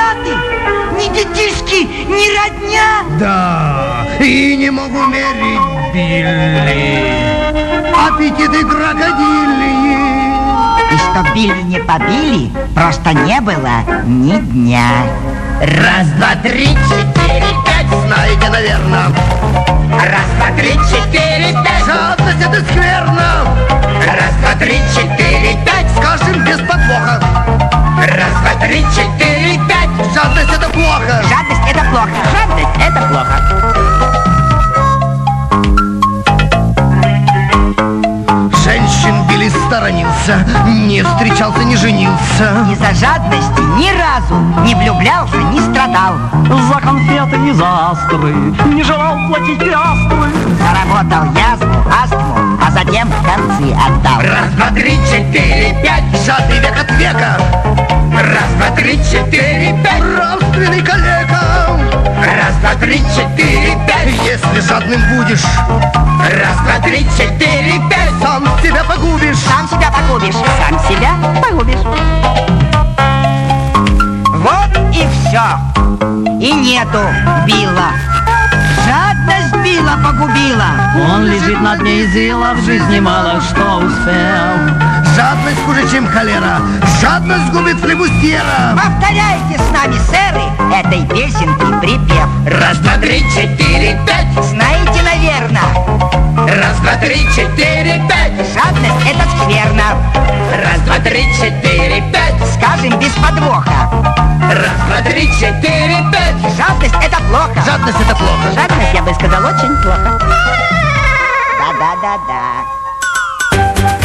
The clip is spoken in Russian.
сваты, ни детишки, ни родня. Да, и не могу мерить Билли, аппетиты крокодильи. И чтоб Билли не побили, просто не было ни дня. Раз, два, три, четыре, пять, знаете, наверное. Раз, два, три, четыре, пять. Жадность это скверно. Раз, два, три, четыре, пять. Скажем без подвоха. Раз, два, три, четыре, пять. Жадность это плохо. Жадность это плохо. Жадность это плохо. Женщин Билли сторонился, не встречался, не женился. Из-за жадности ни разу не влюблялся, не страдал. За конфеты и за астры не желал платить пиастры. Заработал язву, астму, а затем концы отдал. Раз, два, три, четыре, пять. Жадный век от века. Раз, два, три, четыре, пять. Нравственный калека. Раз, два, три, четыре, пять. Если жадным будешь, раз, два, три, четыре, пять. сам себя погубишь. Сам себя погубишь, сам себя погубишь. Вот и все. И нету Билла. Жадность Билла погубила. Он лежит на дне изыла, в жизни мало что успел. Жадность хуже, чем холера. Жадность губит флебустьера. Повторяйте с нами, сэры, этой песенки припев. Раз, два, три, четыре, пять. Знаете, наверное, Раз, два, три, четыре, пять. жадность это скверно. Раз, два, три, четыре, пять. Скажем без подвоха. Раз, два, три, четыре, пять. Жадность это плохо. Жадность это плохо. Жадность, я бы сказал, очень плохо. Да-да-да-да.